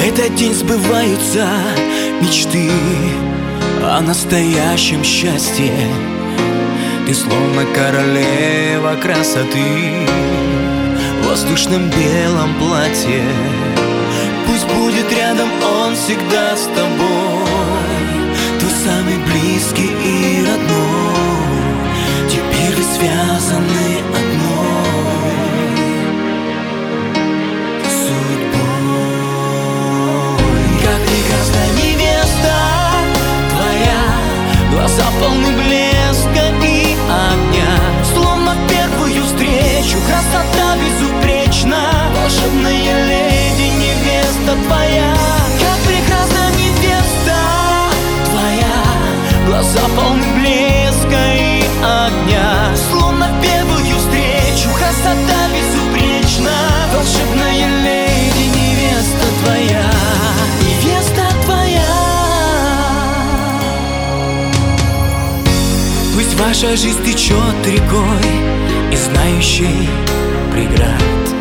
этот день сбываются мечты о настоящем счастье. Ты словно королева красоты в воздушном белом платье. Пусть будет рядом он всегда с тобой, твой самый близкий и родной. Теперь вы связаны одной судьбой. Как прекрасна невеста твоя, глаза полны блеска и огня, словно в первую встречу красота безупречна. Волшебная леди, невеста твоя. Как прекрасна невеста твоя, глаза полны блеска и огня, словно в первую встречу красота безупречна. Волшебная леди, невеста твоя, невеста твоя. Пусть ваша жизнь течет рекой, не знающей преград,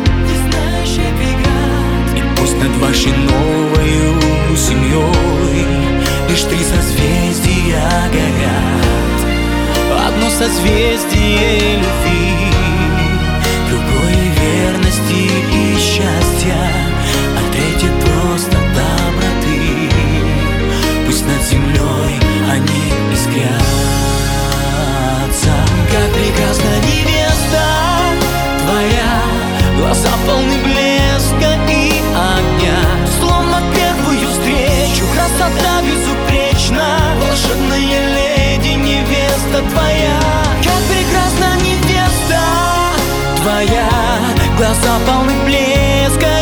и пусть над вашей новою семьей лишь 3 созвездия горят. Одно созвездие любви, другое верности и счастья, а третье просто доброты. Пусть над землей они искрятся. Как прекрасна невеста твоя, глаза полны блеска и огня, словно в первую встречу красота безупречна. Волшебная леди, невеста твоя. Как прекрасна невеста твоя, глаза полны блеска